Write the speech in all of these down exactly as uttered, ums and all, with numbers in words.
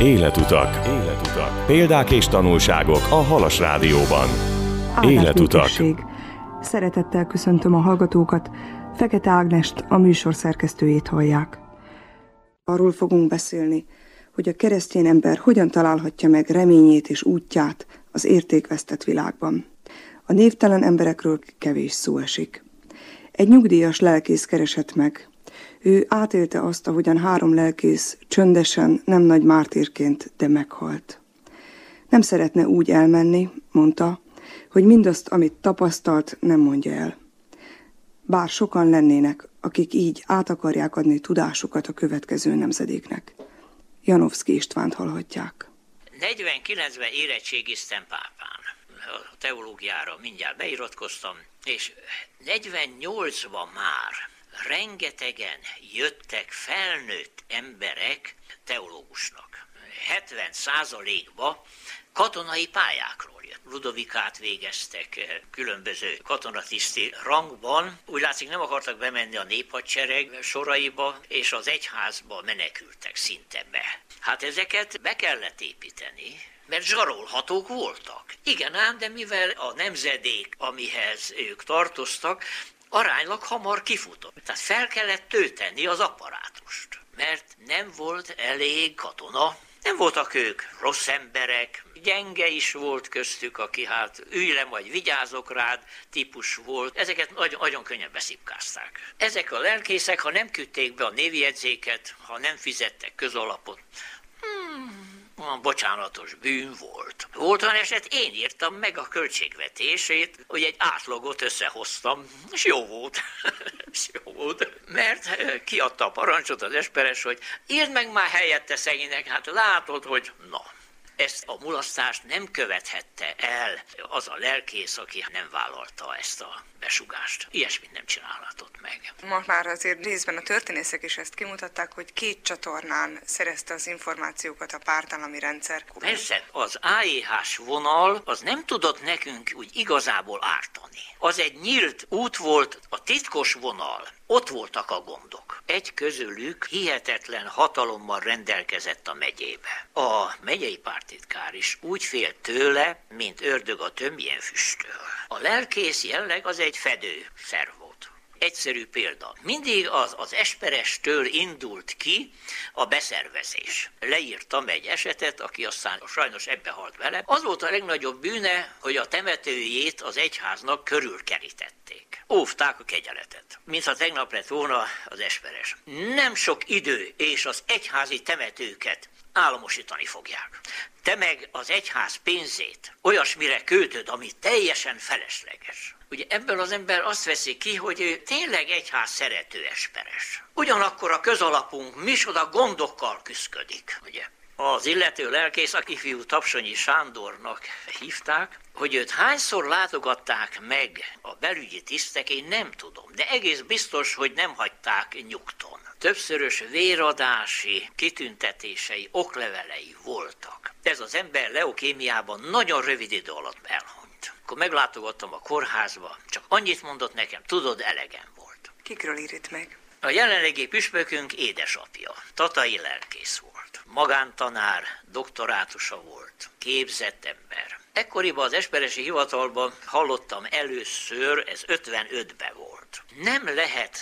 Életutak. Életutak. Példák és tanulságok a Halas Rádióban. Életutak. Szeretettel köszöntöm a hallgatókat, Fekete Ágnest, a műsor szerkesztőjét hallják. Arról fogunk beszélni, hogy a keresztény ember hogyan találhatja meg reményét és útját az értékvesztett világban. A névtelen emberekről kevés szó esik. Egy nyugdíjas lelkész keresett meg. Ő átélte azt, ahogyan három lelkész csöndesen, nem nagy mártírként, de meghalt. Nem szeretne úgy elmenni, mondta, hogy mindazt, amit tapasztalt, nem mondja el. Bár sokan lennének, akik így át akarják adni tudásukat a következő nemzedéknek. Janovszky Istvánt hallhatják. negyvenkilencben érettségiztem pápán. A teológiára mindjárt beiratkoztam, és negyvennyolcban már rengetegen jöttek felnőtt emberek teológusnak. hetven százalékban katonai pályákról jött. Ludovikát végeztek különböző katonatiszti rangban. Úgy látszik, nem akartak bemenni a néphadsereg soraiba, és az egyházba menekültek szinte be. Hát ezeket be kellett építeni, mert zsarolhatók voltak. Igen ám, de mivel a nemzedék, amihez ők tartoztak, aránylag hamar kifutott. Tehát fel kellett tölteni az apparátust, mert nem volt elég katona. Nem voltak ők rossz emberek, gyenge is volt köztük, aki hát ülj le, majd vigyázok rád típus volt. Ezeket nagyon, nagyon könnyen beszipkázták. Ezek a lelkészek, ha nem küldték be a névjegyzéket, ha nem fizettek közalapot, hmm, bocsánatos bűn volt. Volt olyan eset, én írtam meg a költségvetését, hogy egy átlagot összehoztam, és jó volt. és jó volt. Mert kiadta a parancsot az esperes, hogy írd meg már helyette szegénynek, hát látod, hogy na. Ezt a mulasztást nem követhette el az a lelkész, aki nem vállalta ezt a besugást. Ilyesmit nem csinálhatott meg. Ma már azért részben a történészek is ezt kimutatták, hogy két csatornán szerezte az információkat a pártállami rendszer. Persze, az á é hás vonal az nem tudott nekünk úgy igazából ártani. Az egy nyílt út volt, a titkos vonal. Ott voltak a gondok. Egy közülük hihetetlen hatalommal rendelkezett a megyébe. A megyei pártitkár is úgy félt tőle, mint ördög a tömbjén füsttől. A lelkész jelleg az egy fedő szerv volt. Egyszerű példa. Mindig az, az esperestől indult ki a beszervezés. Leírtam egy esetet, aki aztán sajnos ebbe halt vele. Az volt a legnagyobb bűne, hogy a temetőjét az egyháznak körülkerítették. Óvták a kegyeletet. Mintha tegnap lett volna az esperes. Nem sok idő, és az egyházi temetőket államosítani fogják. Te meg az egyház pénzét olyasmire költöd, ami teljesen felesleges. Ugye ebből az ember azt veszi ki, hogy ő tényleg egyház szerető esperes. Ugyanakkor a közalapunk micsoda gondokkal küszködik, ugye? Az illető lelkész, aki fiú Tapsonyi Sándornak hívták, hogy őt hányszor látogatták meg a belügyi tisztek, én nem tudom, de egész biztos, hogy nem hagyták nyugton. Többszörös véradási kitüntetései, oklevelei voltak. Ez az ember leukémiában nagyon rövid idő alatt elhunyt. Akkor meglátogattam a kórházba, csak annyit mondott nekem, tudod, elegem volt. Kikről ír itt meg? A jelenlegi püspökünk édesapja, tatai lelkész volt. Magántanár, doktorátusa volt, képzett ember. Ekkoriban az esperesi hivatalban hallottam először, ez ötvenötben volt. Nem lehet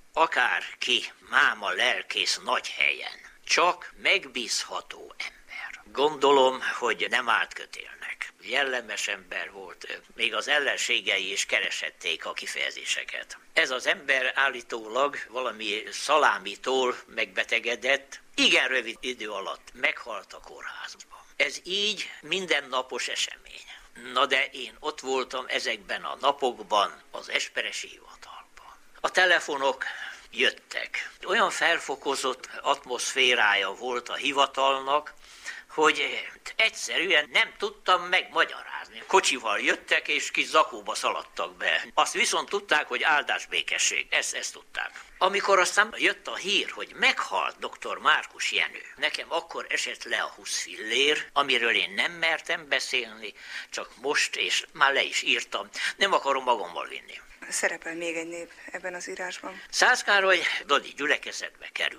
akárki máma lelkész nagy helyen, csak megbízható ember. Gondolom, hogy nem árt kötélnek. Jellemes ember volt, még az ellenségei is keresették a kifejezéseket. Ez az ember állítólag valami szalámitól megbetegedett, igen rövid idő alatt meghalt a kórházban. Ez így mindennapos esemény. Na de én ott voltam ezekben a napokban az esperesi hivatalban. A telefonok jöttek. Olyan felfokozott atmoszférája volt a hivatalnak, hogy egyszerűen nem tudtam megmagyarázni. Kocsival jöttek, és kis zakóba szaladtak be. Azt viszont tudták, hogy áldás békesség. Ezt, ezt tudták. Amikor aztán jött a hír, hogy meghalt doktor Márkus Jenő, nekem akkor esett le a húsz fillér, amiről én nem mertem beszélni, csak most, és már le is írtam, nem akarom magammal vinni. Szerepel még egy név ebben az írásban. Szász Károly Dodi gyülekezetbe került.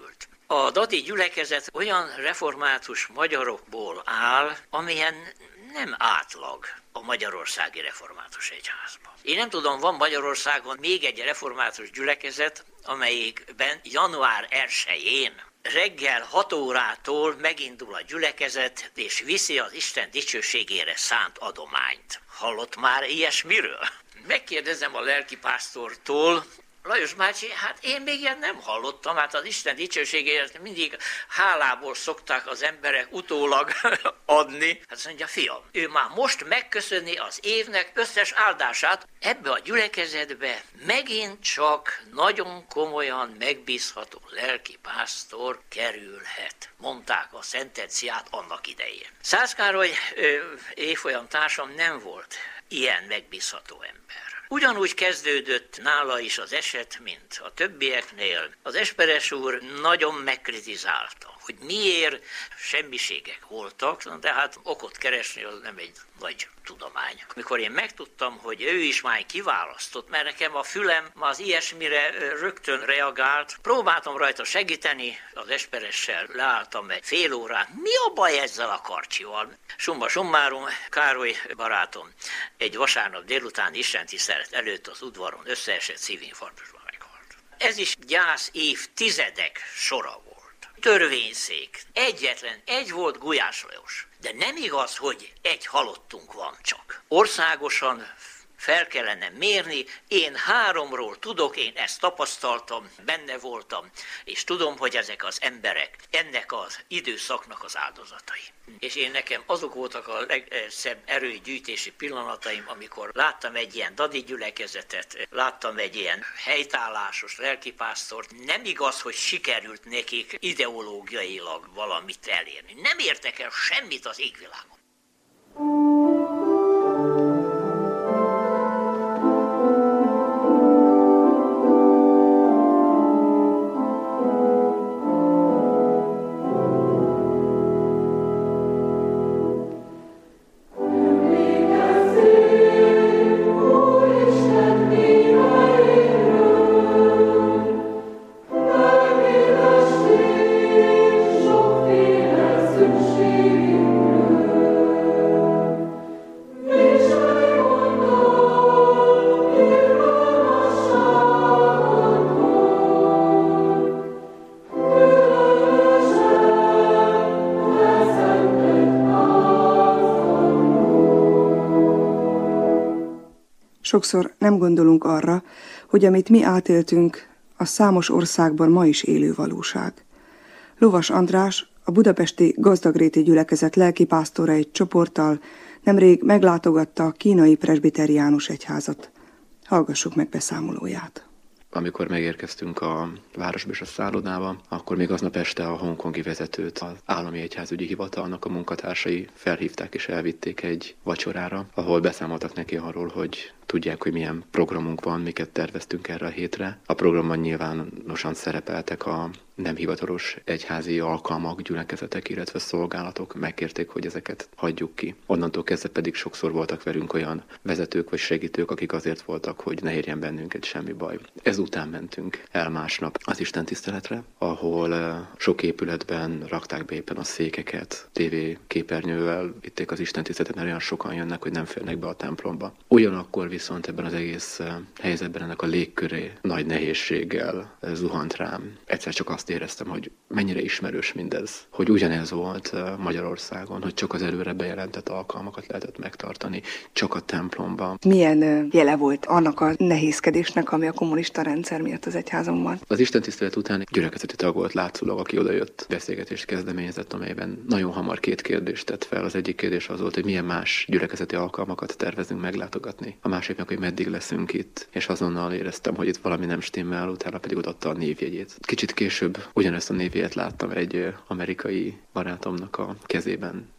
A dadi gyülekezet olyan református magyarokból áll, amilyen nem átlag a magyarországi református egyházban. Én nem tudom, van Magyarországon még egy református gyülekezet, amelyikben január elsején reggel hat órától megindul a gyülekezet, és viszi az Isten dicsőségére szánt adományt. Hallott már ilyesmiről? Megkérdezem a lelkipásztortól, Lajos bácsi, hát én még ilyen nem hallottam, hát az Isten dicsőségért mindig hálából szokták az emberek utólag adni. Hát azt mondja, fiam, ő már most megköszönni az évnek összes áldását, ebbe a gyülekezetbe megint csak nagyon komolyan megbízható lelkipásztor kerülhet, mondták a szentenciát annak idején. Szász Károly évfolyam társam nem volt ilyen megbízható ember. Ugyanúgy kezdődött nála is az eset, mint a többieknél. Az Esperes úr nagyon megkritizálta, hogy miért semmiségek voltak, de hát okot keresni az nem egy nagy tudomány. Amikor én megtudtam, hogy ő is már kiválasztott, mert nekem a fülem az ilyesmire rögtön reagált, próbáltam rajta segíteni, az Esperessel leálltam egy fél órát. Mi a baj ezzel a karcsival? Summa summarum, Károly barátom egy vasárnap délután istentisztelet előtt az udvaron összeesett szívinfarktusban meghalt. Ez is gyász évtizedek sora volt. Törvényszék. Egyetlen egy volt, Gulyás Lajos. De nem igaz, hogy egy halottunk van csak. Országosan fel kellene mérni, én háromról tudok, én ezt tapasztaltam, benne voltam, és tudom, hogy ezek az emberek ennek az időszaknak az áldozatai. És én nekem azok voltak a legszebb erőgyűjtési pillanataim, amikor láttam egy ilyen dadi gyülekezetet, láttam egy ilyen helytállásos lelkipásztort. Nem igaz, hogy sikerült nekik ideológiailag valamit elérni. Nem értek el semmit az égvilágon. Sokszor nem gondolunk arra, hogy amit mi átéltünk, a számos országban ma is élő valóság. Lovas András, a budapesti Gazdagréti gyülekezet lelkipásztora egy csoporttal nemrég meglátogatta a kínai presbiteriánus egyházat. Hallgassuk meg beszámolóját. Amikor megérkeztünk a városba és a szállodába, akkor még aznap este a hongkongi vezetőt az állami egyházügyi hivatalnak a munkatársai felhívták és elvitték egy vacsorára, ahol beszámoltak neki arról, hogy tudják, hogy milyen programunk van, miket terveztünk erre a hétre. A programban nyilvánosan szerepeltek a nem hivatalos egyházi alkalmak, gyülekezetek, illetve szolgálatok. Megkérték, hogy ezeket hagyjuk ki. Onnantól kezdve pedig sokszor voltak velünk olyan vezetők vagy segítők, akik azért voltak, hogy ne érjen bennünket semmi baj. Ezután mentünk el másnap az istentiszteletre, ahol sok épületben rakták be éppen a székeket, tévéképernyővel vitték az istentiszteletet, mert olyan sokan jönnek, hogy nem férnek be a templomba. Ugyanakkor viszont ebben az egész helyzetben ennek a légköré nagy nehézséggel zuhant rám. Egyszer csak azt éreztem, hogy mennyire ismerős mindez. Hogy ugyanez volt Magyarországon, hogy csak az előre bejelentett alkalmakat lehetett megtartani, csak a templomban. Milyen jele volt annak a nehézkedésnek, ami a kommunista rendszer miatt az egyházon van? Az istentisztelet után egy gyülekezeti tag volt látszólag, aki odajött, beszélgetést kezdeményezett, amelyben nagyon hamar két kérdést tett fel. Az egyik kérdés az volt, hogy milyen más gyülekezeti alkalmakat tervezünk meglátogatni. A másik meg, hogy meddig leszünk itt, és azonnal éreztem, hogy itt valami nem stimmel, utána pedig odaadta a névjegyét. Kicsit később ugyanezt a névjegyet láttam egy amerikai barátomnak a kezében.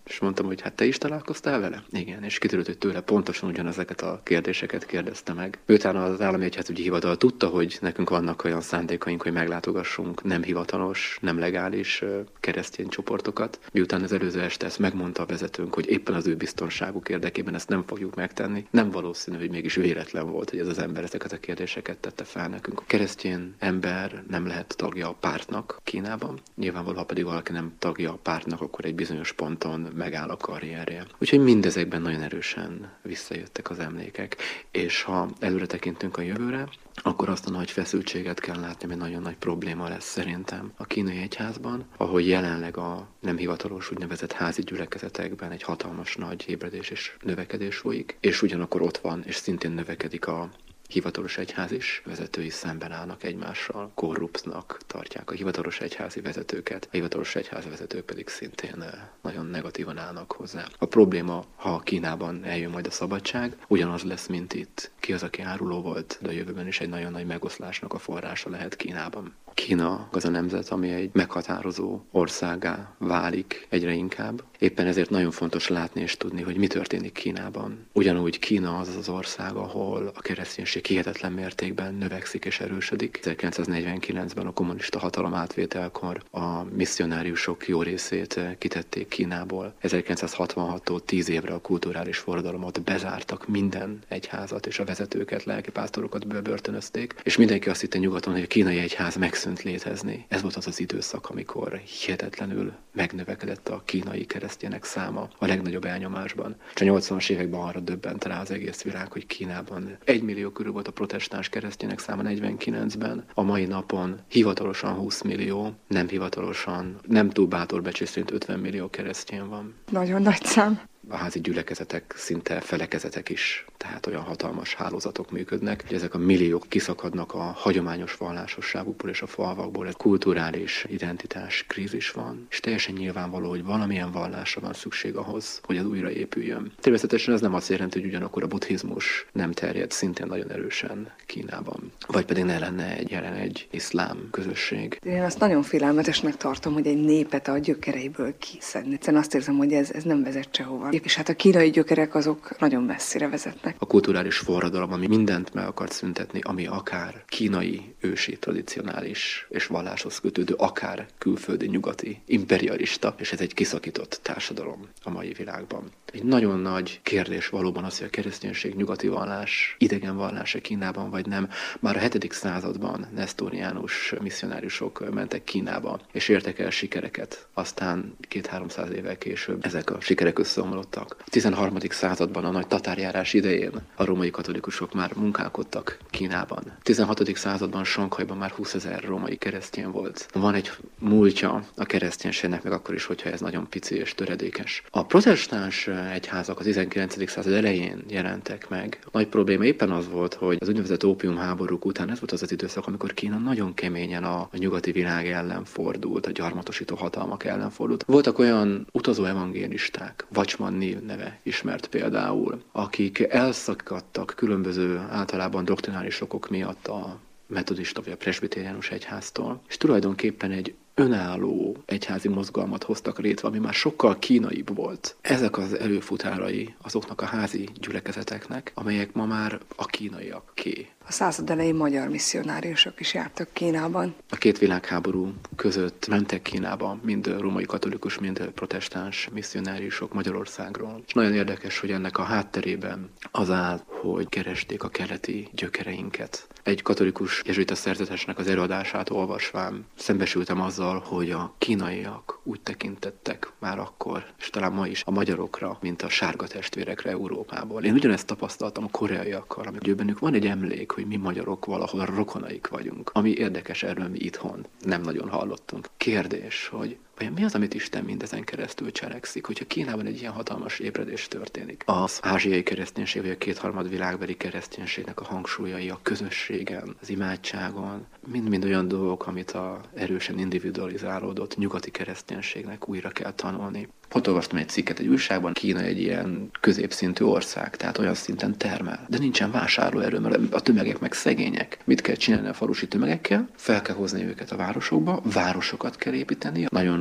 És mondtam, hogy hát te is találkoztál vele? Igen, és kiderült, hogy tőle pontosan ugyanezeket a kérdéseket kérdezte meg. Utána az Állami Egyházügyi Hivatal tudta, hogy nekünk vannak olyan szándékaink, hogy meglátogassunk nem hivatalos, nem legális keresztény csoportokat. Miután az előző este ezt megmondta a vezetőnk, hogy éppen az ő biztonságuk érdekében ezt nem fogjuk megtenni, nem valószínű, hogy mégis véletlen volt, hogy ez az ember ezeket a kérdéseket tette fel nekünk. A keresztény ember nem lehet tagja a pártnak Kínában. Nyilvánvalóan, ha pedig valaki nem tagja a pártnak, akkor egy bizonyos ponton megáll a karrierje. Úgyhogy mindezekben nagyon erősen visszajöttek az emlékek. És ha előre tekintünk a jövőre, akkor azt a nagy feszültséget kell látni, ami nagyon nagy probléma lesz szerintem a kínai egyházban, ahogy jelenleg a nem hivatalos úgynevezett házi gyülekezetekben egy hatalmas nagy ébredés és növekedés folyik, és ugyanakkor ott van, és szintén növekedik a hivatalos egyház is, vezetői szemben állnak egymással, korruptnak tartják a hivatalos egyházi vezetőket, a hivatalos egyházi vezetők pedig szintén nagyon negatívan állnak hozzá. A probléma, ha Kínában eljön majd a szabadság, ugyanaz lesz, mint itt. Ki az, aki áruló volt, de a jövőben is egy nagyon nagy megoszlásnak a forrása lehet Kínában. Kína az a nemzet, ami egy meghatározó országá válik egyre inkább. Éppen ezért nagyon fontos látni és tudni, hogy mi történik Kínában. Ugyanúgy Kína az az ország, ahol a kereszténység hihetetlen mértékben növekszik és erősödik. ezerkilencszáznegyvenkilencben a kommunista hatalom átvételkor a misszionáriusok jó részét kitették Kínából. ezerkilencszázhatvanhattól tíz évre a kulturális forradalomot bezártak, minden egyházat és a vezetőket, lelkipásztorokat bebörtönözték, és mindenki azt hitte nyugaton, hogy a kínai egyház megszűnt létezni. Ez volt az az időszak, amikor hihetetlenül megnövekedett a kínai keresztények száma a legnagyobb elnyomásban. És a nyolcvanas években arra döbbent rá az egész világ, hogy Kínában egy millió körül volt a protestáns keresztények száma negyvenkilencben, a mai napon hivatalosan húsz millió, nem hivatalosan, nem túl bátor becsés szerint ötven millió keresztény van. Nagyon nagy szám. A házi gyülekezetek szinte felekezetek is, tehát olyan hatalmas hálózatok működnek, hogy ezek a milliók kiszakadnak a hagyományos vallásosságukból és a falvakból. Egy kulturális identitás krízis van, és teljesen nyilvánvaló, hogy valamilyen vallásra van szükség ahhoz, hogy az újra épüljön. Természetesen ez nem azt jelenti, hogy ugyanakkor a buddhizmus nem terjed szintén nagyon erősen Kínában, vagy pedig ne lenne egy jelen egy iszlám közösség. Én azt nagyon félelmetesnek tartom, hogy egy népet a gyökereiből kiszedni. Egyszerűen azt érzem, hogy ez, ez nem vezet sehova. És hát a kínai gyökerek azok nagyon messzire vezetnek. A kulturális forradalom, ami mindent meg akart szüntetni, ami akár kínai, ősi, tradicionális és valláshoz kötődő, akár külföldi, nyugati, imperialista, és ez egy kiszakított társadalom a mai világban. Egy nagyon nagy kérdés valóban az, hogy a kereszténység nyugati vallás, idegen vallás-e Kínában vagy nem. Már a hetedik században nesztoriánus misszionáriusok mentek Kínába, és értek el sikereket. Aztán két-háromszáz évvel később ezek a sikerek összeomlottak. A tizenharmadik században a nagy tatárjárás idején a római katolikusok már munkálkodtak Kínában. A tizenhatodik században Sanghajban már húszezer római keresztény volt. Van egy múltja a kereszténységnek, meg akkor is, hogyha ez nagyon pici és töredékes. A protestáns egyházak a tizenkilencedik század elején jelentek meg. A nagy probléma éppen az volt, hogy az úgynevezett ópiumháborúk után ez volt az az időszak, amikor Kína nagyon keményen a, a nyugati világ ellen fordult, a gyarmatosító hatalmak ellen fordult. Voltak olyan utazó evangélisták, Vacsman név neve ismert például, akik elszakadtak különböző általában doktrinális okok miatt a metodista vagy a presbitériánus egyháztól, és tulajdonképpen egy önálló egyházi mozgalmat hoztak létre, ami már sokkal kínaibb volt. Ezek az előfutárai azoknak a házi gyülekezeteknek, amelyek ma már a kínaiaké. A század elején magyar misszionáriusok is jártak Kínában. A két világháború között mentek Kínába, mind római katolikus, mind protestáns misszionáriusok Magyarországról. És nagyon érdekes, hogy ennek a hátterében az áll, hogy keresték a keleti gyökereinket. Egy katolikus jezsuita szerzetesnek az előadását olvasván szembesültem azzal, hogy a kínaiak úgy tekintettek már akkor, és talán ma is a magyarokra, mint a sárga testvérekre Európából. Én ugyanezt tapasztaltam a koreaiakkal, amikor bennük van egy emlék, hogy mi magyarok valahol rokonaik vagyunk. Ami érdekes, erről mi itthon nem nagyon hallottunk. Kérdés, hogy vajon mi az, amit Isten mindezen keresztül cselekszik, hogyha Kínában egy ilyen hatalmas ébredés történik? Az ázsiai kereszténység, vagy a kétharmad világbeli kereszténységnek a hangsúlyai a közösségen, az imádságon, mind-mind olyan dolgok, amit a erősen individualizálódott nyugati kereszténységnek újra kell tanulni. Ott olvastam egy cikket egy újságban, Kína egy ilyen középszintű ország, tehát olyan szinten termel. De nincsen vásárlóerő, mert a tömegek meg szegények. Mit kell csinálni a falusi tömegekkel? Fel kell hozni őket a városokba, városokat kell építeni, nagyon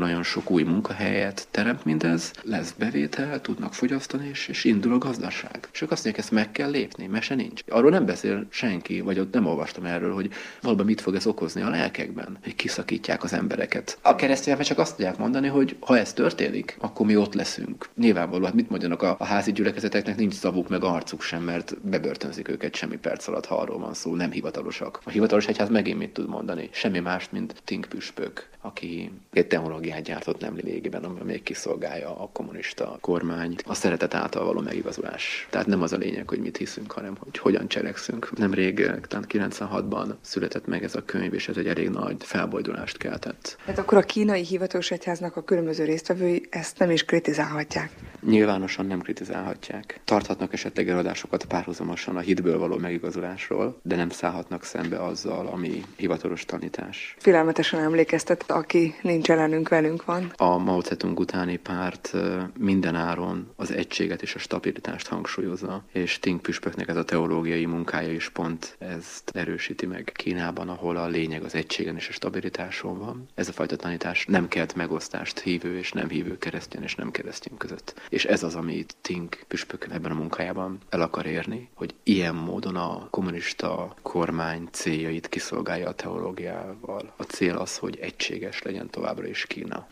nagyon sok új munkahelyet teremt mindez, lesz bevétel, tudnak fogyasztani, és, és indul a gazdaság. És ők azt mondják, ezt meg kell lépni, mese nincs. Arról nem beszél senki, vagy ott nem olvastam erről, hogy valóban mit fog ez okozni a lelkekben, hogy kiszakítják az embereket. A keresztények csak azt tudják mondani, hogy ha ez történik, akkor mi ott leszünk. Nyilvánvalóan, hát mit mondjanak a, a házi gyülekezeteknek, nincs szavuk meg arcuk sem, mert bebörtönzik őket semmi perc alatt, ha arról van szó, nem hivatalosak. A hivatalos egyház megint mit tud mondani? Semmi mást, mint Tink püspök, aki egy technológiát gyártott nem légében, ami még kiszolgálja a kommunista kormányt. A szeretet által való megigazulás. Tehát nem az a lényeg, hogy mit hiszünk, hanem hogy hogyan cselekszünk. Nemrég, talán kilencvenhatban született meg ez a könyv, és ez egy elég nagy felboldulást keltett. Hát akkor a kínai hivatalos egyháznak a különböző résztvevői ezt nem is kritizálhatják? Nyilvánosan nem kritizálhatják. Tarthatnak esetleg előadásokat párhuzamosan a hitből való megigazulásról, de nem szállhatnak szembe azzal, ami hivatalos tanítás. Félelmetesen emlékeztet, aki nincs ellenünk, velünk van. A Mao Zedong utáni párt minden áron az egységet és a stabilitást hangsúlyozza, és Tink püspöknek ez a teológiai munkája is pont ezt erősíti meg Kínában, ahol a lényeg az egységen és a stabilitáson van. Ez a fajta tanítás nem kelt megosztást hívő és nem hívő, keresztény és nem keresztény között. És ez az, amit Tink püspök ebben a munkájában el akar érni, hogy ilyen módon a kommunista kormány céljait kiszolgálja a teológiával. A cél az, hogy egységes legyen továbbra is Kína.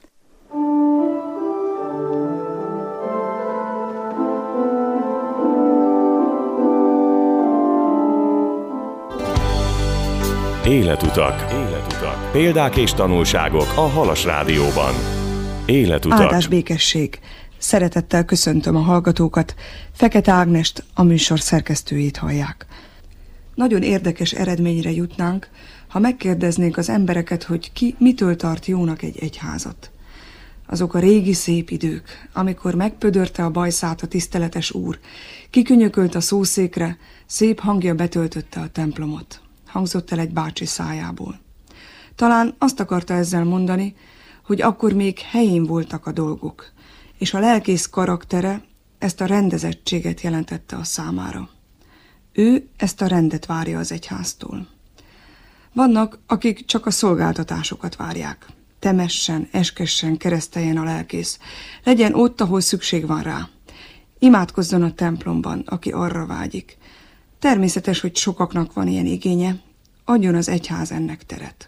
Életutak. Életutak. Példák és tanulságok a Halas Rádióban. Életutak. Áldás békesség. Szeretettel köszöntöm a hallgatókat. Fekete Ágnest, a műsor szerkesztőjét hallják. Nagyon érdekes eredményre jutnánk, ha megkérdeznénk az embereket, hogy ki mitől tart jónak egy egyházat. Azok a régi szép idők, amikor megpödörte a bajszát a tiszteletes úr, kikönyökölt a szószékre, szép hangja betöltötte a templomot. Hangzott el egy bácsi szájából. Talán azt akarta ezzel mondani, hogy akkor még helyén voltak a dolgok, és a lelkész karaktere ezt a rendezettséget jelentette a számára. Ő ezt a rendet várja az egyháztól. Vannak, akik csak a szolgáltatásokat várják. Temessen, eskessen, kereszteljen a lelkész. Legyen ott, ahol szükség van rá. Imádkozzon a templomban, aki arra vágyik. Természetes, hogy sokaknak van ilyen igénye, adjon az egyház ennek teret.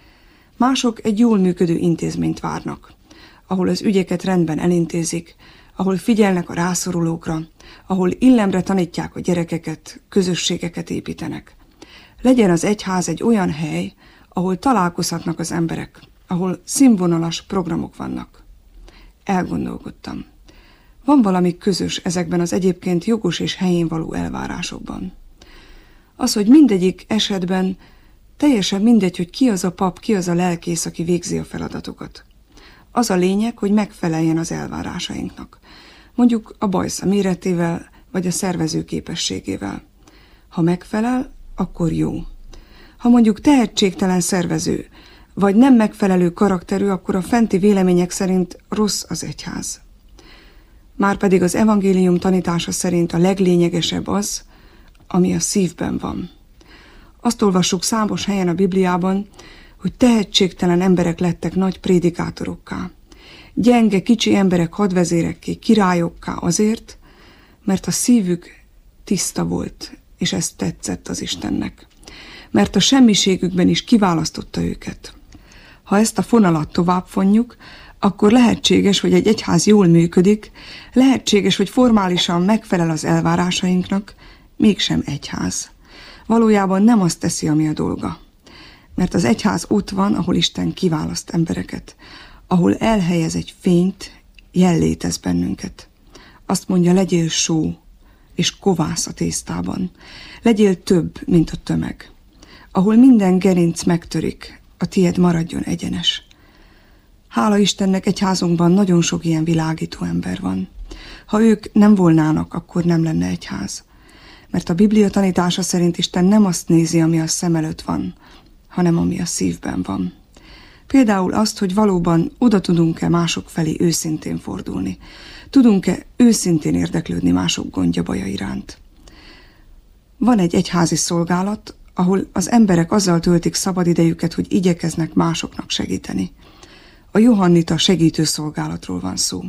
Mások egy jól működő intézményt várnak, ahol az ügyeket rendben elintézik, ahol figyelnek a rászorulókra, ahol illemre tanítják a gyerekeket, közösségeket építenek. Legyen az egyház egy olyan hely, ahol találkozhatnak az emberek, ahol színvonalas programok vannak. Elgondolkodtam. Van valami közös ezekben az egyébként jogos és helyén való elvárásokban. Az, hogy mindegyik esetben teljesen mindegy, hogy ki az a pap, ki az a lelkész, aki végzi a feladatokat. Az a lényeg, hogy megfeleljen az elvárásainknak. Mondjuk a bajsza méretével, vagy a szervező képességével. Ha megfelel, akkor jó. Ha mondjuk tehetségtelen szervező, vagy nem megfelelő karakterű, akkor a fenti vélemények szerint rossz az egyház. Márpedig az evangélium tanítása szerint a leglényegesebb az, ami a szívben van. Azt olvassuk számos helyen a Bibliában, hogy tehetségtelen emberek lettek nagy prédikátorokká. Gyenge, kicsi emberek hadvezérekké, királyokká azért, mert a szívük tiszta volt, és ez tetszett az Istennek. Mert a semmiségükben is kiválasztotta őket. Ha ezt a fonalat továbbfonjuk, akkor lehetséges, hogy egy egyház jól működik, lehetséges, hogy formálisan megfelel az elvárásainknak, mégsem egyház. Valójában nem azt teszi, ami a dolga. Mert az egyház ott van, ahol Isten kiválaszt embereket, ahol elhelyez egy fényt, jellétez bennünket. Azt mondja, legyél só és kovász a tésztában. Legyél több, mint a tömeg. Ahol minden gerinc megtörik, a tied maradjon egyenes. Hála Istennek, egyházunkban nagyon sok ilyen világító ember van. Ha ők nem volnának, akkor nem lenne egyház. Mert a Biblia tanítása szerint Isten nem azt nézi, ami a szem előtt van, hanem ami a szívben van. Például azt, hogy valóban oda tudunk-e mások felé őszintén fordulni. Tudunk-e őszintén érdeklődni mások gondja, baja iránt. Van egy egyházi szolgálat, ahol az emberek azzal töltik szabadidejüket, hogy igyekeznek másoknak segíteni. A Johannita segítőszolgálatról van szó.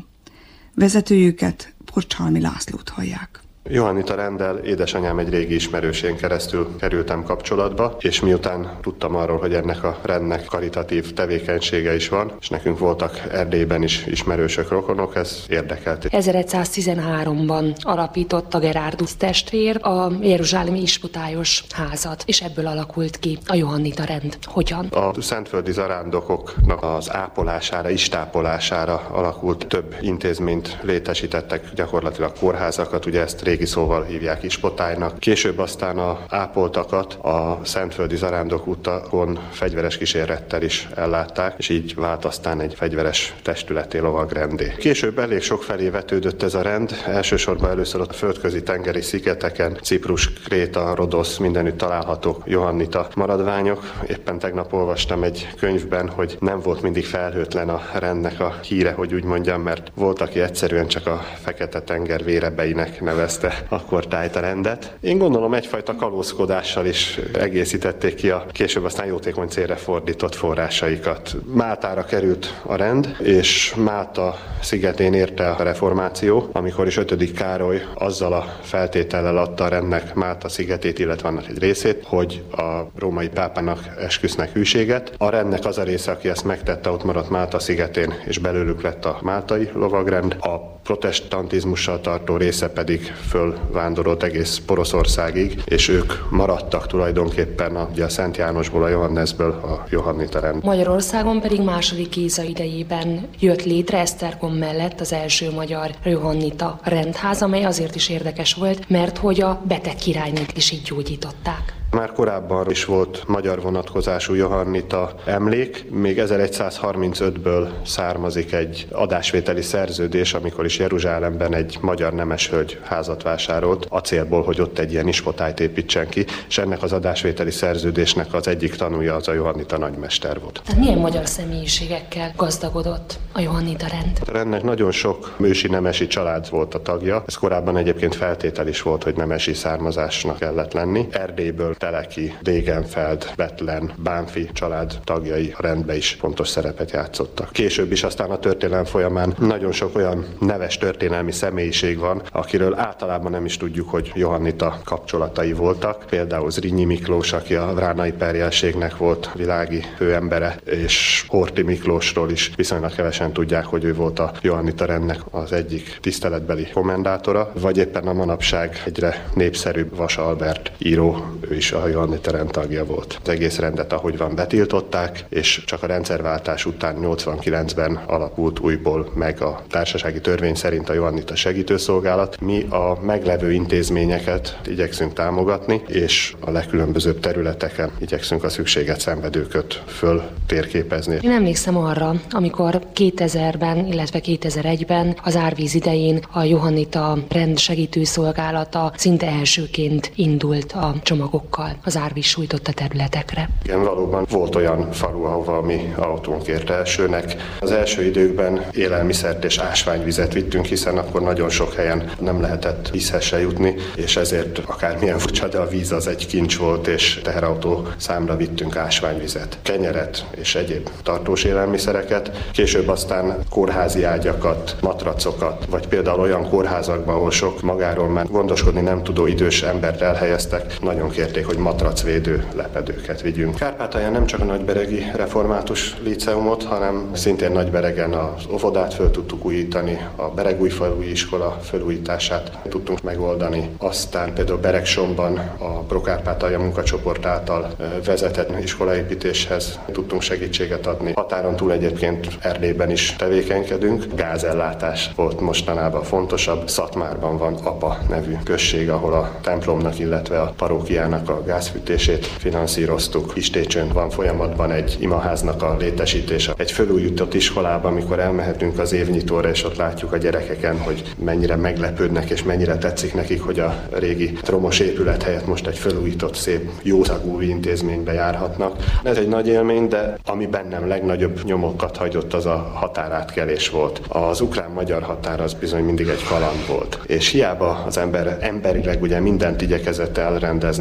Vezetőjüket, Porcsalmi Lászlót hallják. Johannita renddel édesanyám egy régi ismerősén keresztül kerültem kapcsolatba, és miután tudtam arról, hogy ennek a rendnek karitatív tevékenysége is van, és nekünk voltak Erdélyben is ismerősök, rokonok, ez érdekelt. ezeregyszáztizenháromban alapította Gerardus testvér a jeruzsálemi ispotályos házat, és ebből alakult ki a Johannita rend. Hogyan? A szentföldi zarándokoknak az ápolására, istápolására alakult több intézményt létesítettek, gyakorlatilag kórházakat, ugye ezt régi szóval hívják ispotálynak. Később aztán a ápoltakat a szentföldi zarándokutakon fegyveres kísérettel is ellátták, és így vált aztán egy fegyveres testületé, lovagrendé. Később elég sok felé vetődött ez a rend, elsősorban először a földközi tengeri szigeteken, Ciprus, Kréta, Rodosz, mindenütt találhatók johannita maradványok. Éppen tegnap olvastam egy könyvben, hogy nem volt mindig felhőtlen a rendnek a híre, hogy úgy mondjam, mert volt, aki egyszerűen csak a Fekete-tenger vérebeinek nevezte akkor tájt a rendet. Én gondolom egyfajta kalózkodással is egészítették ki a később aztán jótékony célra fordított forrásaikat. Máltára került a rend, és Málta szigetén érte a reformáció, amikor is ötödik Károly azzal a feltétellel adta a rendnek Málta szigetét, illetve annak egy részét, hogy a római pápának esküsznek hűséget. A rendnek az a része, aki ezt megtette, ott maradt Málta szigetén, és belőlük lett a máltai lovagrend. A protestantizmussal tartó része pedig fölvándorolt egész Poroszországig, és ők maradtak tulajdonképpen a, ugye a Szent Jánosból, a Johannesből a Johannita rend. Magyarországon pedig második Géza idejében jött létre Esztergom mellett az első magyar Johannita rendház, amely azért is érdekes volt, mert hogy a beteg királynőt is így gyógyították. Már korábban is volt magyar vonatkozású johannita emlék, még ezeregyszázharmincötből származik egy adásvételi szerződés, amikor is Jeruzsálemben egy magyar nemeshölgy házat vásárolt, a célból, hogy ott egy ilyen ispotályt építsen ki, és ennek az adásvételi szerződésnek az egyik tanúja az a johannita nagymester volt. Tehát milyen magyar személyiségekkel gazdagodott a johannita rend? A rendnek nagyon sok ősi nemesi család volt a tagja, ez korábban egyébként feltétel is volt, hogy nemesi származásnak kellett lenni. Erdélyből Teleki, Degenfeld, Bethlen, Bánfi család tagjai a rendbe is fontos szerepet játszottak. Később is aztán a történelem folyamán nagyon sok olyan neves történelmi személyiség van, akiről általában nem is tudjuk, hogy johannita kapcsolatai voltak. Például Zrínyi Miklós, aki a vránai perjelségnek volt világi főembere, és Horthy Miklósról is viszonylag kevesen tudják, hogy ő volt a johannita rendnek az egyik tiszteletbeli kommendátora, vagy éppen a manapság egyre népszerűbb Vas Albert író, ő is a johannita rend tagja volt. Az egész rendet, ahogy van, betiltották, és csak a rendszerváltás után nyolcvankilencben alakult újból meg a társasági törvény szerint a johannita segítőszolgálat. Mi a meglevő intézményeket igyekszünk támogatni, és a legkülönbözőbb területeken igyekszünk a szükséget szenvedőköt föl térképezni. Én emlékszem arra, amikor kétezerben, illetve kétezer-egyben az árvíz idején a johannita rend segítőszolgálata szinte elsőként indult a csomagokkal az árvíz sújtotta területekre. Igen, valóban volt olyan falu, ahova a mi autónk ért elsőnek. Az első időkben élelmiszert és ásványvizet vittünk, hiszen akkor nagyon sok helyen nem lehetett vízhez se jutni, és ezért akármilyen furcsa, de a víz az egy kincs volt, és teherautó számra vittünk ásványvizet, kenyeret és egyéb tartós élelmiszereket. Később aztán kórházi ágyakat, matracokat, vagy például olyan kórházakban, ahol sok magáról már gondoskodni nem tudó idős embert elhelyeztek, nagyon kérték, hogy matracvédő lepedőket vigyünk. Kárpátalján nem csak a Nagyberegi Református Líceumot, hanem szintén Nagyberegen az óvodát föl tudtuk újítani, a Beregújfalui iskola felújítását tudtunk megoldani. Aztán például Beregsomban a Prokárpátalja munkacsoport által vezetett iskolaépítéshez tudtunk segítséget adni. Határon túl egyébként Erdélyben is tevékenykedünk. Gázellátás volt mostanában fontosabb. Szatmárban van Apa nevű község, ahol a templomnak, illetve a parókiának a gázfűtését finanszíroztuk. Istécsön van folyamatban egy imaháznak a létesítése. Egy fölújított iskolában, amikor elmehetünk az évnyitóra, és ott látjuk a gyerekeken, hogy mennyire meglepődnek, és mennyire tetszik nekik, hogy a régi romos épület helyett most egy fölújított, szép, jószagú intézménybe járhatnak. Ez egy nagy élmény, de ami bennem legnagyobb nyomokat hagyott, az a határátkelés volt. Az ukrán-magyar határ az bizony mindig egy kaland volt. És hiába az ember emberileg ugye mindent igyekezett elrendezni ahhoz,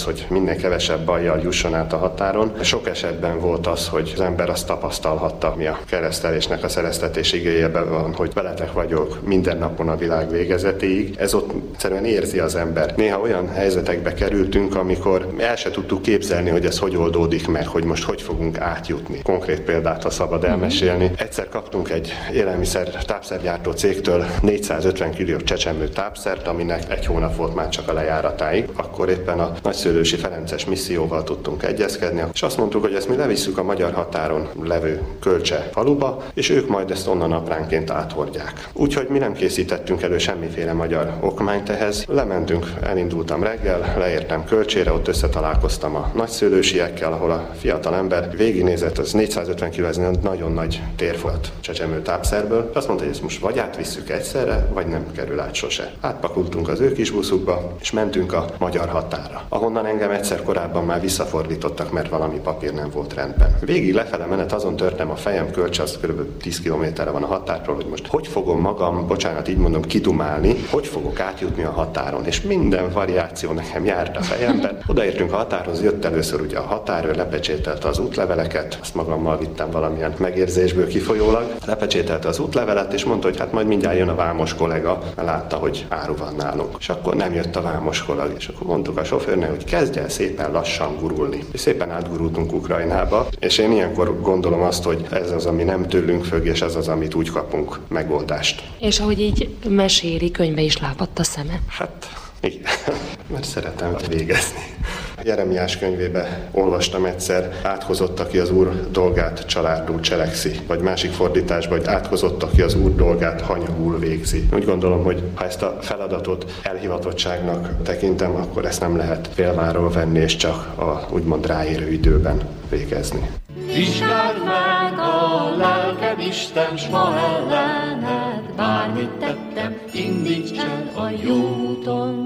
hogy minél kevesebb bajjal jusson át a határon. Sok esetben volt az, hogy az ember azt tapasztalhatta, mi a keresztelésnek a szereztetés igéjében van, hogy veletek vagyok minden napon a világ végezetéig. Ez ott egyszerűen érzi az ember. Néha olyan helyzetekbe kerültünk, amikor el se tudtuk képzelni, hogy ez hogy oldódik meg, hogy most hogy fogunk átjutni. Konkrét példát, ha szabad elmesélni. Egyszer kaptunk egy élelmiszer tápszergyártó cégtől négyszázötven kiló csecsemő tápszert, aminek egy hónap volt már csak a lejáratáig. Akkor éppen a nagyszülősi ferences misszióval tudtunk egyezkedni, és azt mondtuk, hogy ezt mi levisszük a magyar határon levő Kölcse faluba, és ők majd ezt onnan apránként áthordják. Úgyhogy mi nem készítettünk elő semmiféle magyar okmányt ehhez. Lementünk, elindultam reggel, leértem Kölcsére, ott összetalálkoztam a nagyszülősiekkel, ahol a fiatal ember végignézett, az négyszázötven kiló, ez nagyon nagy tér volt csecsemő tápszerből. Azt mondta, hogy ezt most vagy átvisszük egyszerre, vagy nem kerül át sose. Átpakultunk az ő kis buszukba, és mentünk a magyar határa, ahonnan engem egyszer korábban már visszafordítottak, mert valami papír nem volt rendben. Végig lefele menet azon törtem a fejem, Kölcs az kb. tíz kilométerre van a határtól, hogy most hogy fogom magam, bocsánat, így mondom, kidumálni, hogy fogok átjutni a határon, és minden variáció nekem járt a fejemben. Odaértünk a határhoz, jött először ugye a határőr, lepecsételte az útleveleket, azt magammal vittem valamilyen megérzésből kifolyólag, lepecsételte az útlevelet, és mondta, hogy hát majd mindjárt jön a vámos kollega, látta, hogy áru van nálunk. És akkor nem jött a vámos kollega, és akkor mondtuk a sofőrnek, hogy kezdj el szépen lassan gurulni. És szépen átgurultunk Ukrajnába, és én ilyenkor gondolom azt, hogy ez az, ami nem tőlünk függ, és ez az, amit úgy kapunk megoldást. És ahogy így meséli, könyve is lápadt a szeme. Hát, igen, mert szeretem végezni. Jeremiás könyvébe olvastam egyszer, áthozott, aki az Úr dolgát családul cselekszi, vagy másik fordításban, hogy áthozott, aki az Úr dolgát hanyagul végzi. Úgy gondolom, hogy ha ezt a feladatot elhivatottságnak tekintem, akkor ezt nem lehet félváról venni, és csak a úgymond ráérő időben végezni. Vizsgáld meg a lelkem, Isten, s ma ellened, bármit tettem, indíts el a jó úton.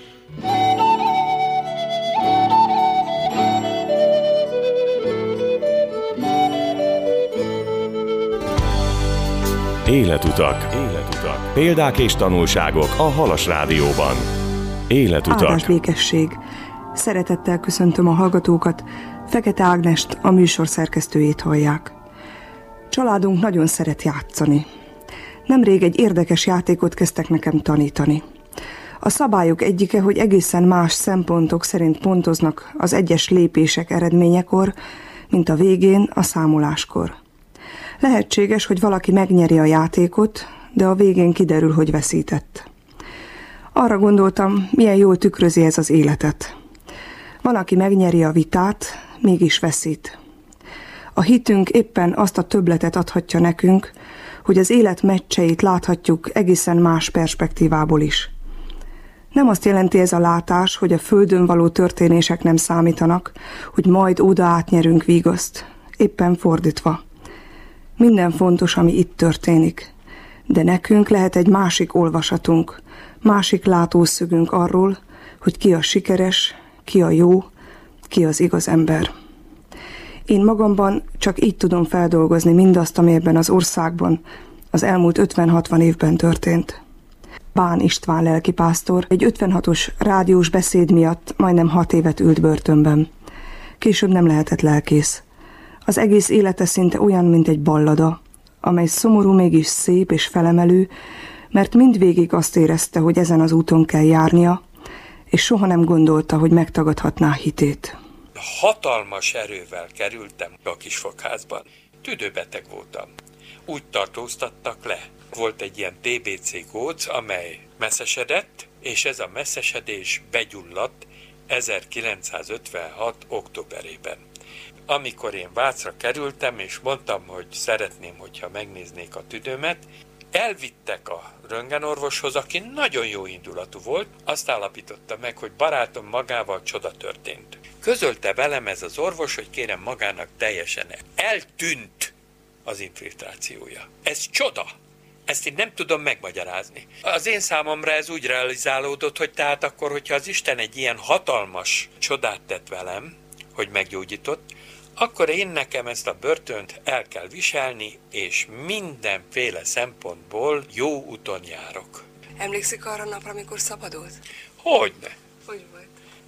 Életutak. Életutak. Példák és tanulságok a Halas Rádióban. Életutak. Áldás békesség. Szeretettel köszöntöm a hallgatókat. Fekete Ágnest, a műsor szerkesztőjét hallják. Családunk nagyon szeret játszani. Nemrég egy érdekes játékot kezdtek nekem tanítani. A szabályok egyike, hogy egészen más szempontok szerint pontoznak az egyes lépések eredményekor, mint a végén, a számoláskor. Lehetséges, hogy valaki megnyeri a játékot, de a végén kiderül, hogy veszített. Arra gondoltam, milyen jól tükrözi ez az életet. Van, aki megnyeri a vitát, mégis veszít. A hitünk éppen azt a többletet adhatja nekünk, hogy az élet meccseit láthatjuk egészen más perspektívából is. Nem azt jelenti ez a látás, hogy a földön való történések nem számítanak, hogy majd oda átnyerünk vigaszt. Éppen fordítva. Minden fontos, ami itt történik. De nekünk lehet egy másik olvasatunk, másik látószögünk arról, hogy ki a sikeres, ki a jó, ki az igaz ember. Én magamban csak így tudom feldolgozni mindazt, ami ebben az országban az elmúlt ötven-hatvan évben történt. Bán István lelkipásztor egy ötvenhatos rádiós beszéd miatt majdnem hat évet ült börtönben. Később nem lehetett lelkész. Az egész élete szinte olyan, mint egy ballada, amely szomorú, mégis szép és felemelő, mert mindvégig azt érezte, hogy ezen az úton kell járnia, és soha nem gondolta, hogy megtagadhatná hitét. Hatalmas erővel kerültem a kisfogházban. Tüdőbeteg voltam. Úgy tartóztattak le. Volt egy ilyen té bé cé góc, amely messzesedett, és ez a messzesedés begyulladt ezerkilencszázötvenhat októberében. Amikor én Vácra kerültem, és mondtam, hogy szeretném, hogyha megnéznék a tüdőmet, elvittek a röntgenorvoshoz, aki nagyon jó indulatú volt, azt állapította meg, hogy barátom magával csoda történt. Közölte velem ez az orvos, hogy kérem magának teljesen eltűnt az infiltrációja. Ez csoda! Ezt én nem tudom megmagyarázni. Az én számomra ez úgy realizálódott, hogy tehát akkor, hogyha az Isten egy ilyen hatalmas csodát tett velem, hogy meggyógyított, akkor én nekem ezt a börtönt el kell viselni, és mindenféle szempontból jó úton járok. Emlékszik arra a napra, amikor szabadult? Hogyne? Hogy volt?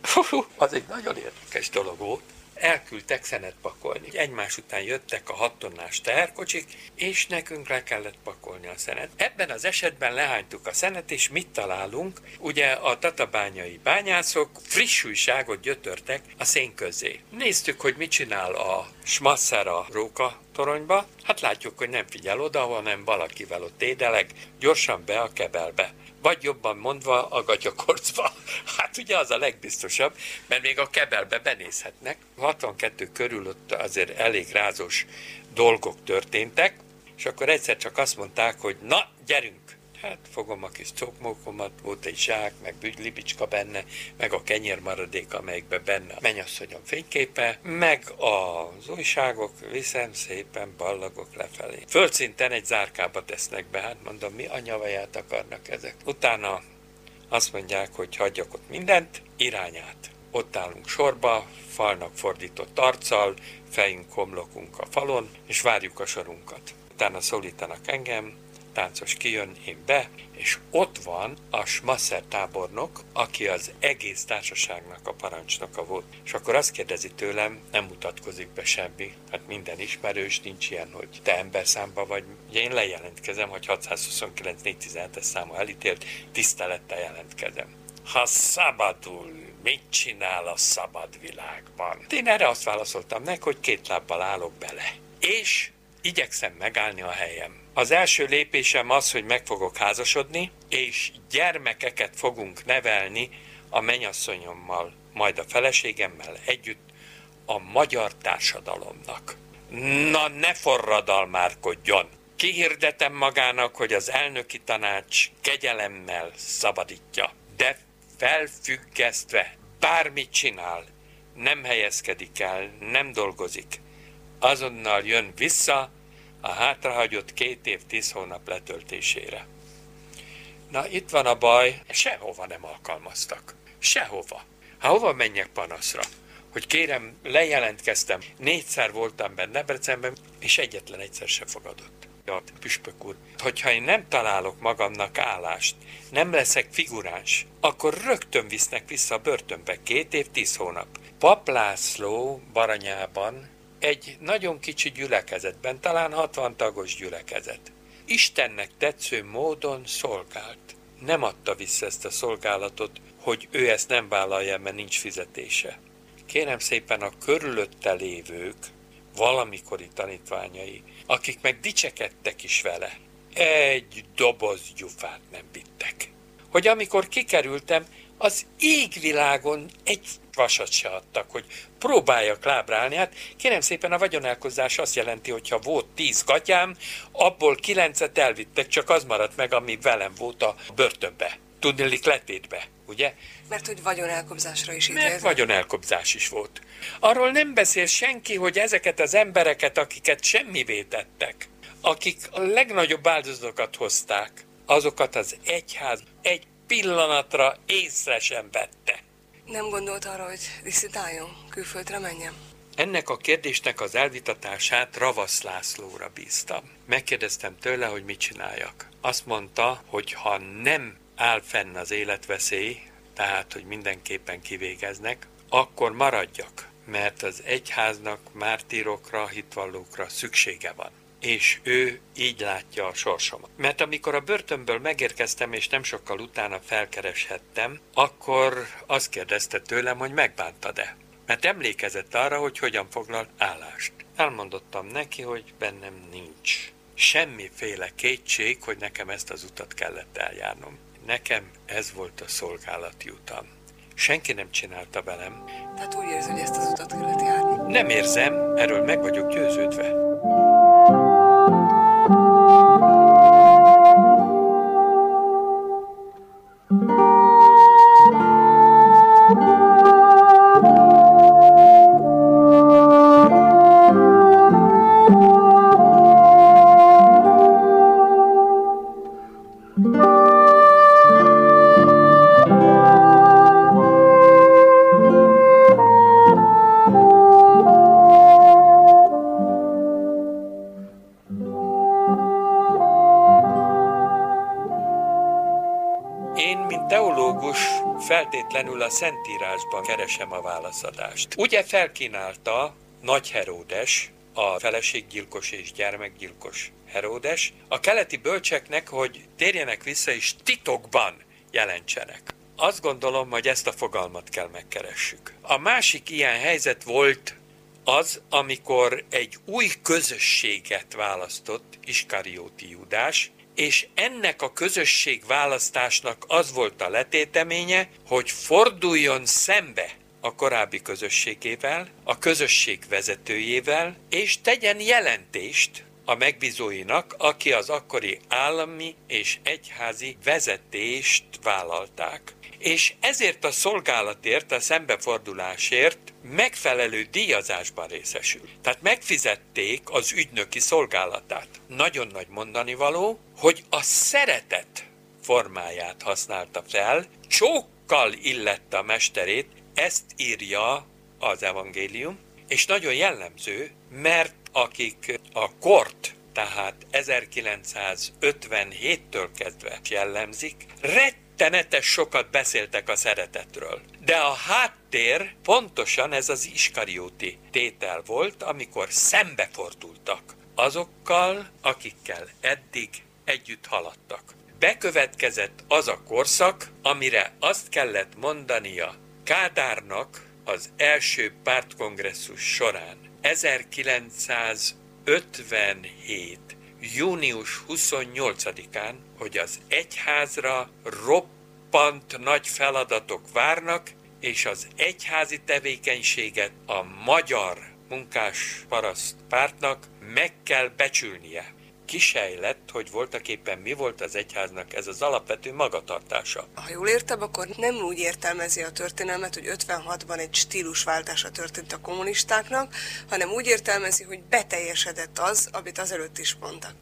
Az egy nagyon érdekes dolog volt. Elküldtek szenet pakolni. Egymás után jöttek a hat tonnás teherkocsik, és nekünk le kellett pakolni a szenet. Ebben az esetben lehánytuk a szenet, és mit találunk? Ugye a tatabányai bányászok friss újságot gyötörtek a szén közé. Néztük, hogy mit csinál a Schmasser a róka toronyba. Hát látjuk, hogy nem figyel oda, hanem valakivel ott édeleg, gyorsan be a kebelbe. Vagy jobban mondva a gatyakorcba. Hát ugye az a legbiztosabb, mert még a kebelbe benézhetnek. hatvankettő körül ott azért elég rázós dolgok történtek, és akkor egyszer csak azt mondták, hogy na, gyerünk! Hát fogom a kis cokmókomat, volt egy zsák, meg libicska benne, meg a kenyérmaradék, amelyikben benne a mennyasszonyom fényképe, meg az újságok, viszem szépen ballagok lefelé. Földszinten egy zárkába tesznek be, hát mondom, mi anyavaját akarnak ezek. Utána azt mondják, hogy hagyjak ott mindent, irányát. Ott állunk sorba, falnak fordított arccal, fejünk, homlokunk a falon, és várjuk a sorunkat. Utána szólítanak engem, táncos kijön, én be, és ott van a Schmasser tábornok, aki az egész társaságnak a parancsnoka volt. És akkor azt kérdezi tőlem, nem mutatkozik be semmi, hát minden ismerős, nincs ilyen, hogy te emberszámba vagy. Ugye én lejelentkezem, hogy hatszázhuszonkilenc négyszáztizenhetes számú elítélt, tisztelettel jelentkezem. Ha szabadul, mit csinál a szabad világban? Én erre azt válaszoltam neki, hogy két lábbal állok bele. És igyekszem megállni a helyem. Az első lépésem az, hogy meg fogok házasodni, és gyermekeket fogunk nevelni a mennyasszonyommal, majd a feleségemmel együtt a magyar társadalomnak. Na, ne forradalmárkodjon! Kihirdetem magának, hogy az elnöki tanács kegyelemmel szabadítja, de felfüggesztve bármit csinál, nem helyezkedik el, nem dolgozik. Azonnal jön vissza a hátrahagyott két év, tíz hónap letöltésére. Na, itt van a baj, sehova nem alkalmaztak. Sehova. Ha hova menjek panaszra? Hogy kérem, lejelentkeztem, négyszer voltam benne Debrecenben, és egyetlen egyszer se fogadott. Ja, püspök úr, hogyha én nem találok magamnak állást, nem leszek figuráns, akkor rögtön visznek vissza a börtönbe két év, tíz hónap. Pap László Baranyában egy nagyon kicsi gyülekezetben, talán hatvan tagos gyülekezet. Istennek tetsző módon szolgált. Nem adta vissza ezt a szolgálatot, hogy ő ezt nem vállalja, mert nincs fizetése. Kérem szépen, a körülötte lévők, valamikori tanítványai, akik meg dicsekedtek is vele, egy doboz gyufát nem vittek. Hogy amikor kikerültem, az égvilágon egy vasat se adtak, hogy próbáljak lábrálni. Hát kérem szépen, a vagyonelkozás azt jelenti, hogy ha volt tíz gatyám, abból kilencet elvittek, csak az maradt meg, ami velem volt a börtönbe. Tudniillik letétbe, ugye? Mert hogy vagyonelkobzásra is ítélt. Mert vagyonelkobzás is volt. Arról nem beszél senki, hogy ezeket az embereket, akiket semmivé tettek, akik a legnagyobb áldozatokat hozták, azokat az egyház egy pillanatra észre sem vette. Nem gondolt arra, hogy diszidáljon, külföldre menjen? Ennek a kérdésnek az elvitatását Ravasz Lászlóra bíztam. Megkérdeztem tőle, hogy mit csináljak. Azt mondta, hogy ha nem áll fenn az életveszély, tehát, hogy mindenképpen kivégeznek, akkor maradjak, mert az egyháznak mártírokra, hitvallókra szüksége van. És ő így látja a sorsomat. Mert amikor a börtönből megérkeztem, és nem sokkal utána felkereshettem, akkor azt kérdezte tőlem, hogy megbántad-e. Mert emlékezett arra, hogy hogyan foglal állást. Elmondottam neki, hogy bennem nincs semmiféle kétség, hogy nekem ezt az utat kellett eljárnom. Nekem ez volt a szolgálati utam. Senki nem csinálta velem. Tehát úgy érzed, hogy ezt az utat kellett járni? Nem érzem, erről meg vagyok győződve. mint teológus feltétlenül a Szentírásban keresem a válaszadást. Ugye felkínálta Nagy Heródes, a feleséggyilkos és gyermekgyilkos Heródes, a keleti bölcseknek, hogy térjenek vissza és titokban jelentsenek. Azt gondolom, hogy ezt a fogalmat kell megkeressük. A másik ilyen helyzet volt az, amikor egy új közösséget választott Iskarióti Júdás, és ennek a közösségválasztásnak az volt a letéteménye, hogy forduljon szembe a korábbi közösségével, a közösség vezetőjével, és tegyen jelentést a megbízóinak, aki az akkori állami és egyházi vezetést vállalták. És ezért a szolgálatért, a szembefordulásért megfelelő díjazásban részesül. Tehát megfizették az ügynöki szolgálatát. Nagyon nagy mondanivaló, hogy a szeretet formáját használta fel, csókkal illette a mesterét, ezt írja az evangélium, és nagyon jellemző, mert akik a kort, tehát ezerkilencszázötvenhéttől kezdve jellemzik, rettenetes sokat beszéltek a szeretetről. De a háttér pontosan ez az iskarióti tétel volt, amikor szembefordultak azokkal, akikkel eddig együtt haladtak. Bekövetkezett az a korszak, amire azt kellett mondania Kádárnak az első pártkongresszus során, ezerkilencszázötvenhét. június huszonnyolcadikán, hogy az egyházra roppant nagy feladatok várnak, és az egyházi tevékenységet a magyar munkásparaszt pártnak meg kell becsülnie. Kisejlett, hogy voltaképpen mi volt az egyháznak ez az alapvető magatartása. Ha jól értem, akkor nem úgy értelmezi a történelmet, hogy ötvenhatban egy stílusváltása történt a kommunistáknak, hanem úgy értelmezi, hogy beteljesedett az, amit azelőtt is mondtak.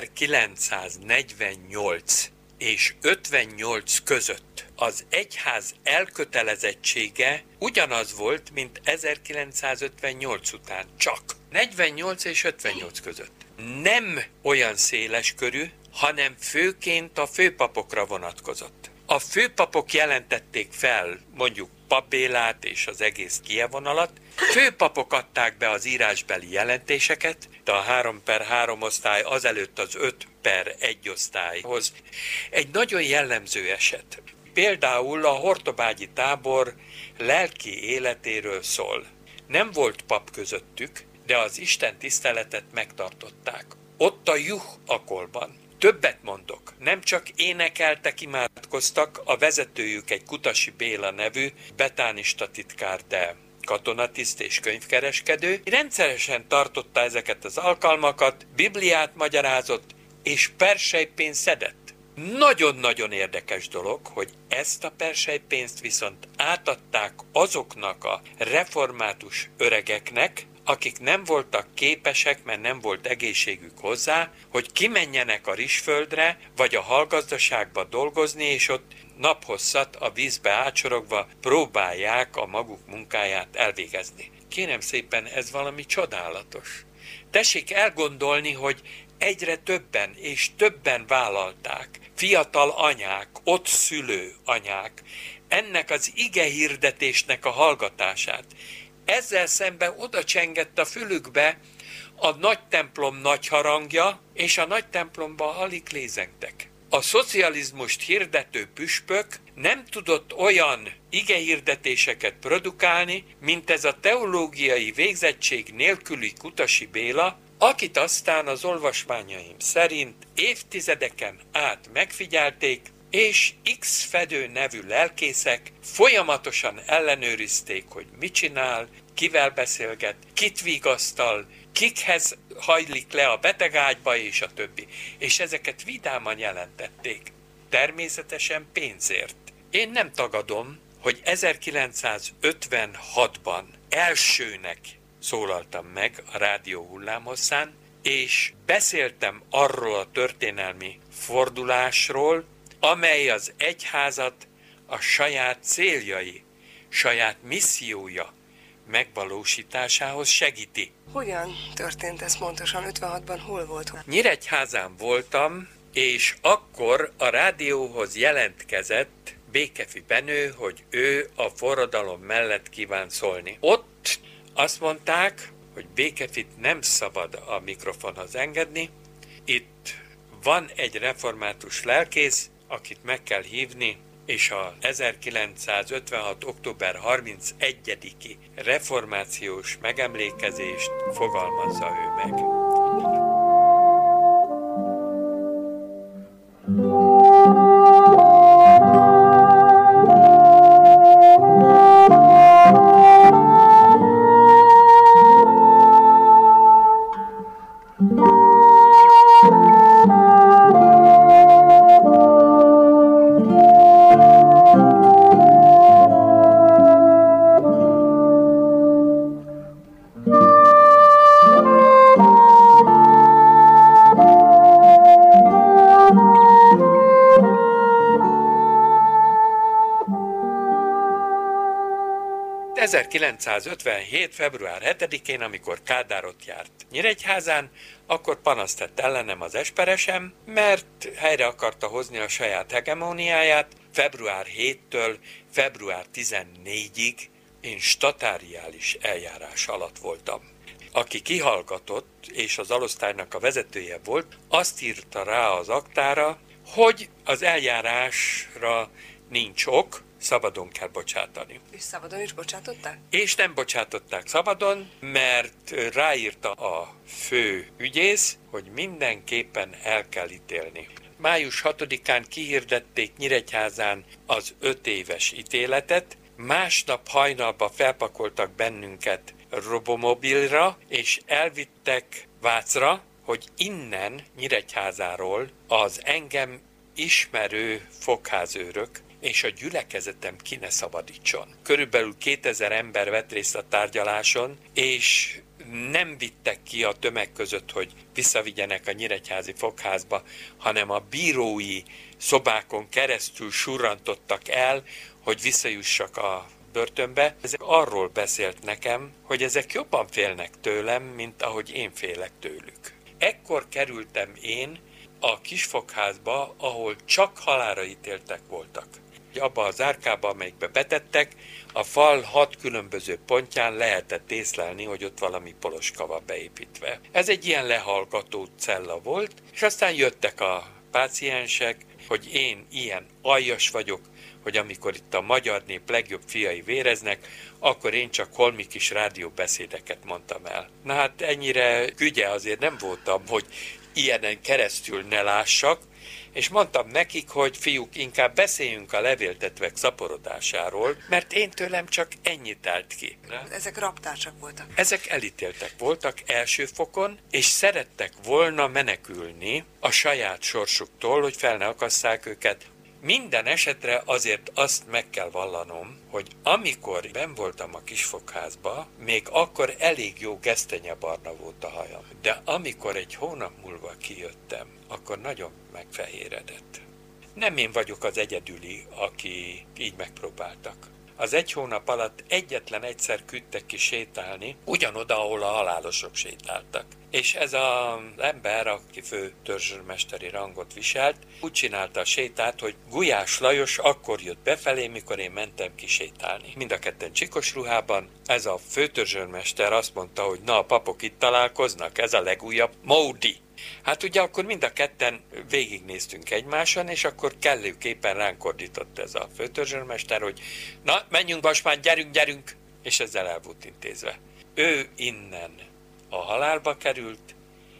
ezerkilencszáznegyvennyolc és ötvennyolc között az egyház elkötelezettsége ugyanaz volt, mint ezerkilencszázötvennyolc után, csak negyvennyolc és ötvennyolc között. Nem olyan széles körű, hanem főként a főpapokra vonatkozott. A főpapok jelentették fel mondjuk Pap Bélát és az egész Kijevonalat, főpapok adták be az írásbeli jelentéseket, de a három per három osztály azelőtt az öt per egy osztályhoz. Egy nagyon jellemző eset. Például a hortobágyi tábor lelki életéről szól. Nem volt pap közöttük, de az Isten tiszteletet megtartották. Ott a juh akolban. Többet mondok, nem csak énekeltek, imádkoztak, a vezetőjük egy Kutasi Béla nevű betánista titkár, de katonatiszt és könyvkereskedő, rendszeresen tartotta ezeket az alkalmakat, Bibliát magyarázott és persejpénzt szedett. Nagyon-nagyon érdekes dolog, hogy ezt a persejpénzt viszont átadták azoknak a református öregeknek, akik nem voltak képesek, mert nem volt egészségük hozzá, hogy kimenjenek a rizsföldre, vagy a hallgazdaságba dolgozni, és ott naphosszat a vízbe ácsorogva próbálják a maguk munkáját elvégezni. Kérem szépen, ez valami csodálatos. Tessék elgondolni, hogy egyre többen és többen vállalták, fiatal anyák, ott szülő anyák, ennek az igehirdetésnek a hallgatását. Ezzel szemben oda csengett a fülükbe a nagy templom nagy harangja, és a nagy templomba alig lézengtek. A szocializmust hirdető püspök nem tudott olyan igehirdetéseket produkálni, mint ez a teológiai végzettség nélküli Kutasi Béla, akit aztán az olvasmányaim szerint évtizedeken át megfigyelték, és X Fedő nevű lelkészek folyamatosan ellenőrizték, hogy mit csinál, kivel beszélget, kit vigasztal, kikhez hajlik le a betegágyba, és a többi. És ezeket vidáman jelentették. Természetesen pénzért. Én nem tagadom, hogy ezerkilencszázötvenhatban elsőnek szólaltam meg a rádió hullámhosszán, és beszéltem arról a történelmi fordulásról, amely az egyházat a saját céljai, saját missziója megvalósításához segíti. Hogyan történt ez pontosan? ötvenhatban hol volt? Nyíregyházán voltam, és akkor a rádióhoz jelentkezett Békefi Benő, hogy ő a forradalom mellett kíván szólni. Ott azt mondták, hogy Békefit nem szabad a mikrofonhoz engedni. Itt van egy református lelkész, akit meg kell hívni, és a ezerkilencszázötvenhat. október harmincegyediki reformációs megemlékezést fogalmazza ő meg. ezerkilencszázötvenhét. február hetedikén, amikor Kádár ott járt Nyíregyházán, akkor panaszt tett ellenem az esperesem, mert helyre akarta hozni a saját hegemóniáját. február hetedikétől február tizennégyedikéig én statáriális eljárás alatt voltam. Aki kihallgatott, és az alosztálynak a vezetője volt, azt írta rá az aktára, hogy az eljárásra nincs ok, szabadon kell bocsátani. És szabadon is bocsátották? És nem bocsátották szabadon, mert ráírta a fő ügyész, hogy mindenképpen el kell ítélni. május hatodikán kihirdették Nyíregyházán az öt éves ítéletet, másnap hajnalba felpakoltak bennünket robomobilra, és elvittek Vácra, hogy innen Nyíregyházáról az engem ismerő fogházőrök és a gyülekezetem ki ne szabadítson. Körülbelül kétezer ember vett részt a tárgyaláson, és nem vittek ki a tömeg között, hogy visszavigyenek a nyíregyházi fogházba, hanem a bírói szobákon keresztül surrantottak el, hogy visszajussak a börtönbe. Ezek arról beszélt nekem, hogy ezek jobban félnek tőlem, mint ahogy én félek tőlük. Ekkor kerültem én a kisfogházba, ahol csak halálra ítéltek voltak. Abba az árkába, amelyikbe betettek, a fal hat különböző pontján lehetett észlelni, hogy ott valami poloska van beépítve. Ez egy ilyen lehallgató cella volt, és aztán jöttek a páciensek, hogy én ilyen aljas vagyok, hogy amikor itt a magyar nép legjobb fiai véreznek, akkor én csak holmi kis rádióbeszédeket mondtam el. Na hát ennyire gügye azért nem voltam, hogy ilyenen keresztül ne lássak, és mondtam nekik, hogy fiúk, inkább beszéljünk a levéltetvek szaporodásáról, mert én tőlem csak ennyit állt ki. Ezek raptársak voltak. Ezek elítéltek voltak első fokon, és szerettek volna menekülni a saját sorsuktól, hogy fel ne akasszák őket. Minden esetre azért azt meg kell vallanom, hogy amikor benn voltam a kisfogházba, még akkor elég jó gesztenyebarna volt a hajam. De amikor egy hónap múlva kijöttem, akkor nagyon megfehéredett. Nem én vagyok az egyedüli, aki így megpróbáltak. Az egy hónap alatt egyetlen egyszer küldtek ki sétálni, ugyanoda, ahol a halálosok sétáltak. És ez az ember, aki fő törzsőrmesteri rangot viselt, úgy csinálta a sétát, hogy Gulyás Lajos akkor jött befelé, mikor én mentem ki sétálni. Mind a ketten csikos ruhában, ez a főtörzsőrmester azt mondta, hogy na, a papok itt találkoznak, ez a legújabb módi. Hát ugye akkor mind a ketten végignéztünk egymáson, és akkor kellőképpen ránk ordított ez a főtörzsőrmester, hogy na, menjünk most már, gyerünk, gyerünk, és ezzel el volt intézve. Ő innen a halálba került,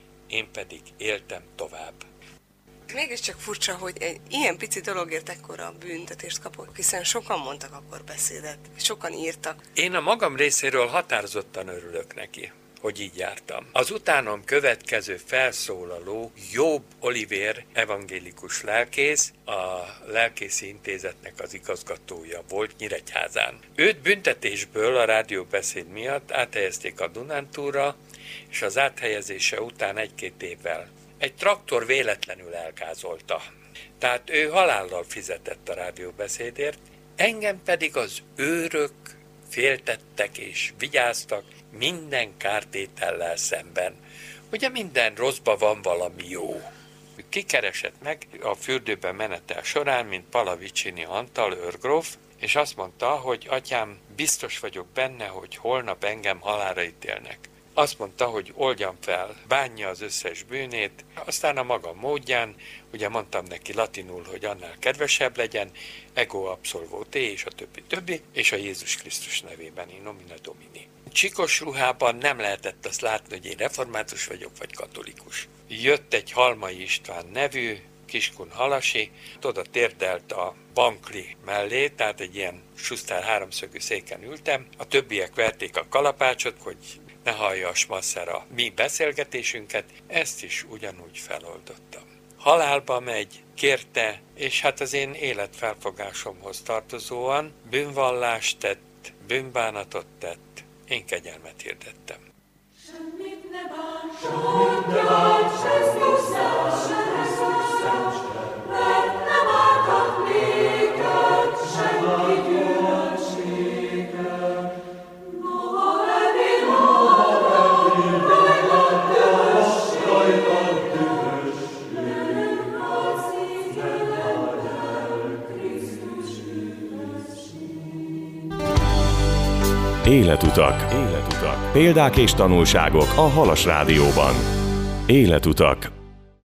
én pedig éltem tovább. Mégiscsak furcsa, hogy egy ilyen pici dologért ekkora büntetést kapott, hiszen sokan mondtak akkor beszédet, sokan írtak. Én a magam részéről határozottan örülök neki, hogy így jártam. Az utánom következő felszólaló Jobb Olivér evangélikus lelkész, a lelkészi intézetnek az igazgatója volt Nyíregyházán. Őt büntetésből a rádióbeszéd miatt áthelyezték a Dunántúlra, és az áthelyezése után egy-két évvel egy traktor véletlenül elgázolta. Tehát ő halállal fizetett a rádióbeszédért, engem pedig az őrök féltettek és vigyáztak minden kártétellel szemben. Ugye minden rosszban van valami jó. kikeresett meg a fürdőben menetel során, mint Pallavicini Antal őrgróf, és azt mondta, hogy atyám, biztos vagyok benne, hogy holnap engem halálra ítélnek. Azt mondta, hogy oldjam fel, bánja az összes bűnét, aztán a maga módján, ugye mondtam neki latinul, hogy annál kedvesebb legyen, ego absolvo te, és a többi többi, és a Jézus Krisztus nevében, in nomine Domini. Csikos ruhában nem lehetett azt látni, hogy én református vagyok, vagy katolikus. Jött egy Halmai István nevű, Kiskun Halasi, oda térdelt a bankli mellé, tehát egy ilyen Schuster háromszögű széken ültem, a többiek verték a kalapácsot, hogy ne hallja a smasszer a mi beszélgetésünket, ezt is ugyanúgy feloldottam. Halálba megy, kérte, és hát az én életfelfogásomhoz tartozóan bűnvallást tett, bűnbánatot tett, én kegyelmet hirdettem. Semmit ne bán, semmit ne bán, mert nem ártott néked senki gyűlölsége. Noha levi, noha levi, rajtad dühös, rajtad dühös, jöjjön a szíveddel Krisztus üdvösség. Életutak. Életutak. Példák és tanulságok a Halas Rádióban. Életutak.